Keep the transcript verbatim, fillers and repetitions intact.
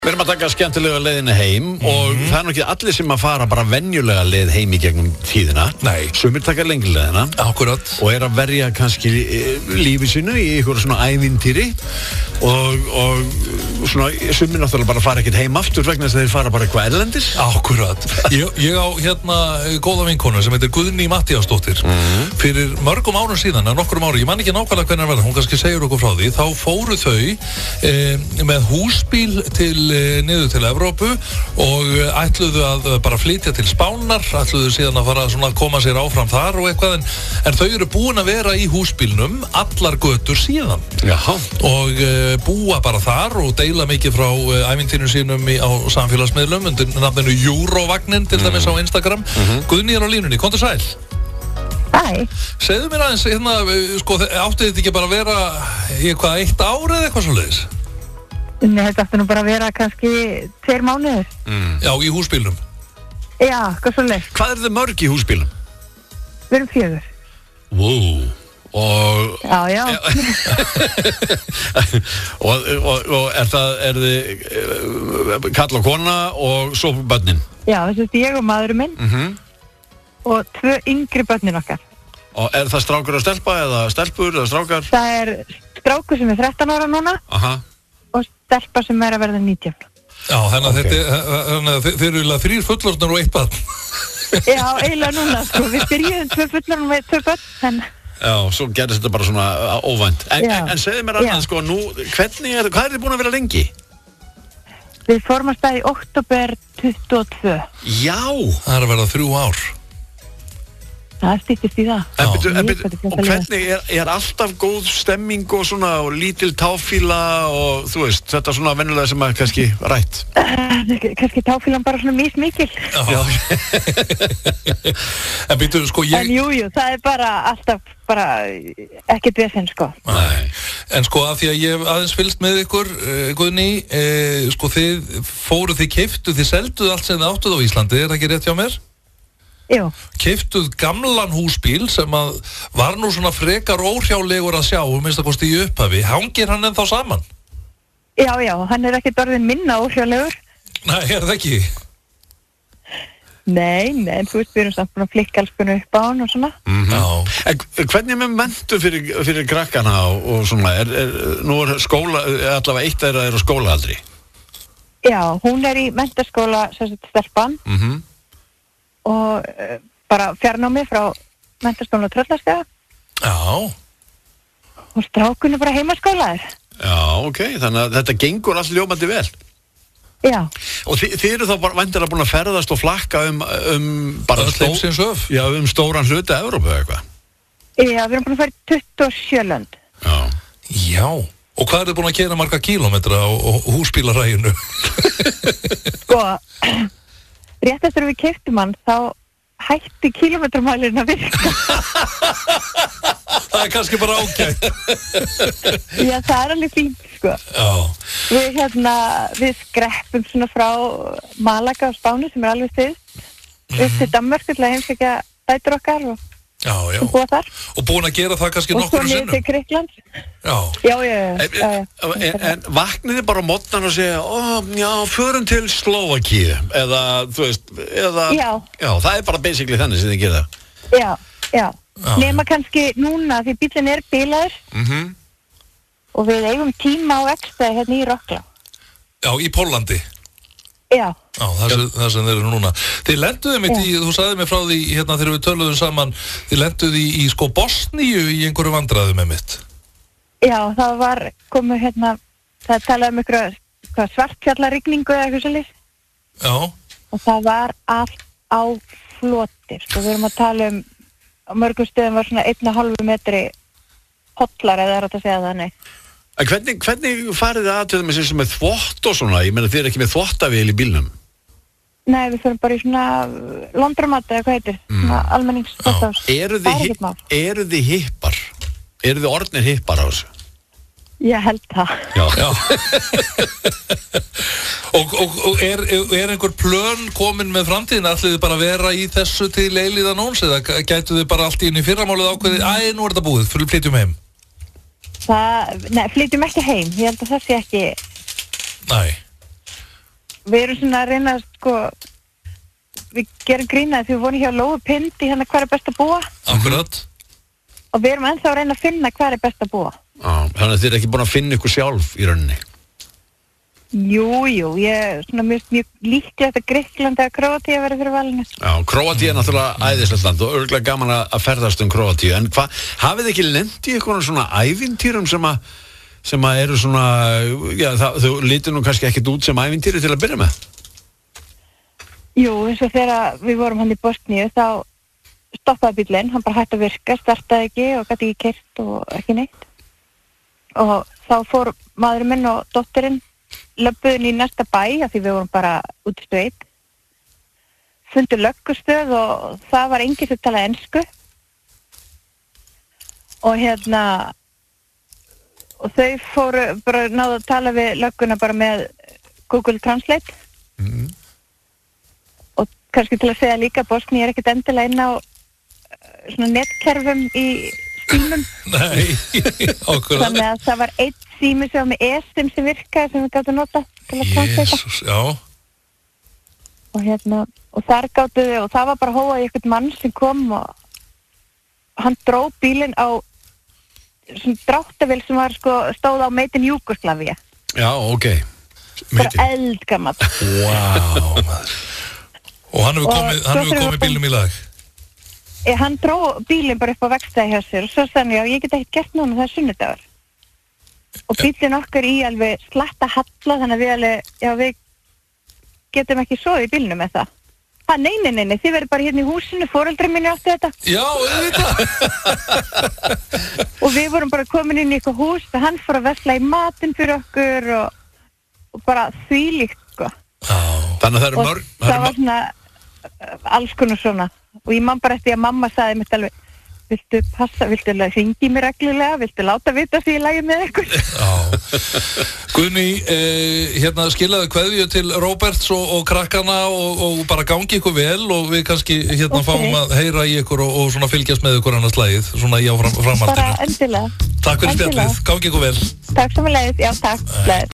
Við erum að taka skemmtilega leiðina heim mm-hmm. og það er nú ekki allir sem að fara bara venjulega leið heim í gegnum tíðina. Nei. Sumir taka lengri leiðina. Akkurat. Og er að verja kannski lífi sínu í einhverju svona ævintýri og, og svona sumir náttúrulega bara fara ekkert heim aftur vegna þess að þeir fara bara eitthvað erlendis. Akkurat. Ég, ég á hérna góða vinkonu sem heitir Guðný Matthíasdóttir. Mm-hmm. Fyrir mörgum árum síðan, að nokkrum árum, ég man ekki nákvæmlega hvernig það var, hún kannski segir okkur frá því, þá fóru þau e, með húsbíl til niður til Evrópu og ætluðu að bara flytja til Spánar, ætluðu síðan að fara svona að koma sér áfram þar og eitthvað en, en þau eru búin að vera í húsbílnum allar götur síðan. Jaha. Og uh, búa bara þar og deila mikið frá uh, ævintýrum sínum í, á samfélagsmiðlum undir nafninu Eurovagnin til dæmis mm. á Instagram. Mm-hmm. Guðný er á línunni, komdu sæl. Hæ. Segðu mér aðeins, hérna, sko, átti þetta ekki bara að vera í eitthvað eitt ár eða eitthvað svoleiðis? Nei, þetta átti nú bara að vera kannski tveir mánuðir. Mm. Já, í húsbílnum. Já, hvað svo leið. Hvað er þið mörg í húsbílnum? Við erum fjögur. Wow. Og... Já, já. og, og, og er það, er þið uh, kall og kona og svo börnin? Já, þessi ég og maðurinn minn. Mhm. Og tvö yngri börnin okkar. Og er það strákur og stelpa eða stelpur eða strákar? Það er strákur sem er þrettán ára núna. Aha. Og stelpa sem er að verða nítján. Já, þannig að okay. þetta, þeir eru eiginlega þrír fullorðnar og eitt barn. Já, eiginlega núna, sko. Við byrjuðum tvö fullorðnar með tvö börn, en... Já, svo gerðist þetta bara svona óvænt. En, en, en segðu mér annað, sko, nú, hvernig er, hvað er þið búin að vera lengi? Við fórum að staða í október tuttugu og tvö. Já! Það er að verða þrjú ár. Það stýttist í það. En, byrju, en, byrju, og hvernig er, er alltaf góð stemming og svona og lítil táfíla og þú veist, þetta svona venjulega sem er kannski rætt? Uh, kannski táfílan bara svona mismikil. Já. En byrju, sko ég... En jú, jú, það er bara alltaf bara ekkert vesen, sko. Nei. En sko að því að ég aðeins fylgst með ykkur, uh, Guðný, uh, sko þið fóruð, þið keiftuð, þið selduð allt sem þið áttuð á Íslandi, er það ekki rétt hjá mér? Jú. Keiftuð gamlan húsbíl sem að var nú svona frekar óhrjálegur að sjá, minnst að kosti í upphafi. Hangir hann ennþá saman? Já, já, hann er ekkert orðin minna óhrjálegur. Nei, er það ekki? Nei, nei, en þú veist, við erum samt búin að flikka alls konar upp á hann og svona. Mm-hmm. Já. En hvernig er með menntun fyrir, fyrir krakkana og, og svona? Er, er, nú er skóla, allavega eitt þeirra er á skólaaldri. Já, hún er í menntaskóla, sem sagt, stelpan. Mhm. Og uh, bara fjarnámi frá menntaskólan og Tröllaskeiða. Já. Og strákunni bara heimaskólaður. Já, ok, þannig að þetta gengur allt ljómandi vel. Já. Og þið, þið eru þá bara vandilega búin að ferðast og flakka um, um bara stó... já, um stóran hluta Evrópu eða eitthvað. Já, við erum búin að fara í tuttugu og sjö lönd. Já. Já. Og hvað er þið búin að keyra marga kílómetra á, á húsbílaræginu? Sko... Rétt eftir að við keyptum hann, þá hætti kílómetramælirinn að virka. Það er kannski bara ágætt. Já, það er alveg fínt, sko. Já. Við, hérna, við skreppum svona frá Malaga á Spáni, sem er alveg styð, mm-hmm. upp til Danmörku til að heimsækja dætur okkar og já, já. búa þar. Og búin að gera það kannski nokkru sinnum. Og svo niður til Grikkland. Já. Já, já, já. já, já. En, en vakniði bara á mótnan og segja, ó, já, förum til Slóvakíu, eða, þú veist, eða... Já. Já, það er bara basically þannig sem þið gera. Já, já. já Nema kannski núna, því bíllinn er bílaður, Mhm. og við eigum tíma á ekstæði hérna í Rockla. Já, í Póllandi. Já. Já, það sem, það sem þeir eru núna. Þið lenduðu mitt í, þú sagði mér frá því hérna þegar við töluðum saman, þið lenduðu í, í sko Bosníu í einhverju vandræðu með mitt. Já, það var komið hérna, það talaði um einhverju svartfjallarigningu eða eitthvað svolítið. Já. Og það var allt á flotir. Sko, við erum að tala um, á mörgum stöðum var svona einn og hálfu metri hotlar, eða er þetta að segja þannig. En hvernig, hvernig farið þið að til þess að með þvott og svona? Ég meina þið er ekki með þvottavél í bílnum? Nei, við fyrir bara í svona landramata eða hvað heitir, mm. svona almenningsþvottahús. Eru þið, eru þið hippar? Eru þið orðnir hippar á þessu? Ég held það. Já. Já. og og, og er, er einhver plön komin með framtíðin? Ætlið þið bara að vera í þessu til eilíðan óns eða gætu þið bara allt í inn í fyrramálið ákveðið, æ, nú er þetta búið, fyrir flytjum heim? Það, nei, flytjum ekki heim. Ég held að það sé ekki... Nei. við erum svona að reyna sko, við gerum grínaði því við vorum hjá Lóu Pind í hérna hvað er best að búa. Akkurat. Og við erum ennþá að reyna að finna hvað er best að búa. Já, þannig að þið er ekki búin að finna ykkur sjálf í rauninni. Jú, jú, ég svona mjög, mjög líklegt að Grikkland eða Króatía verið fyrir valinu. Já, Króatía er náttúrulega æðislegt land og örgulega gaman að ferðast um Króatíu, en hvað, hafið þið ekki lent í eitthvað svona ævintýrum sem að sem að eru svona, já, það, þau lítur nú kannski ekkert út sem ævintýri til að byrja með? Jú, eins og þegar við vorum hann í Bosníu, þá stoppaði bíllinn, hann bara hætti að virka, startaði ekki og gæti ekki keyrt og ekki neitt. Og þá fór maðurinn minn og dóttirinn löbbuðin í næsta bæ, af því við vorum bara út í sveit. Fundu löggustöð og það var enginn sem talaði ensku. Og hérna, og þau fóru bara náðu að tala við lögguna bara með Google Translate. Mm. Og kannski til að segja líka, Bosníu er ekkert endilega inn á svona netkerfum í símum. Nei, okkur. Þannig að það var einn sími sem var með eSIM sem virkaði sem við gáttum nota til að translata. Jesús, já. Og hérna, og þar gáttu við, og það var bara hóað í eitthvað mann sem kom og hann dró bílinn á svona dráttavél sem var sko stóð á Made in Jugoslavia. Já, ok. Bara eldgamall. Vá, maður. Og hann hefur Og komið, svo hann hefur þurfum komið við- bílum í lag. E, hann dró bílinn bara upp á vegstæði hjá sér og svo sagði hann, já, ég get ekkert gert núna, það er sunnudagur. Og bílinn okkar í alveg slatta halla, þannig að við alveg, já, við getum ekki sofið í bílnum með það. Ha, nei, nei, nei, nei, þið verður bara hérna í húsinu, foreldrar minni áttu þetta. Já, auðvitað. Og við vorum bara komin inn í eitthvað hús og hann fór að vesla í matinn fyrir okkur og, og bara þvílíkt, sko. Já. Þannig að það eru Og mörg, það eru var svona uh, alls konar svona. Og ég man bara eftir að mamma sagði mitt alveg, viltu passa, viltu hringi mér reglulega, viltu láta vita því ég lægi með ykkur. Já. Guðný, eh, hérna skilaðu kveðju til Róberts og, og krakkana og, og bara gangi ykkur vel og við kannski hérna Ok. fáum að heyra í ykkur og, og svona fylgjast með ykkur annars lagið, svona í áfram, Bara framhaldinu. endilega. Takk fyrir endilega. spjallið, gangi ykkur vel. Takk sem að leiðis, já takk. Leið.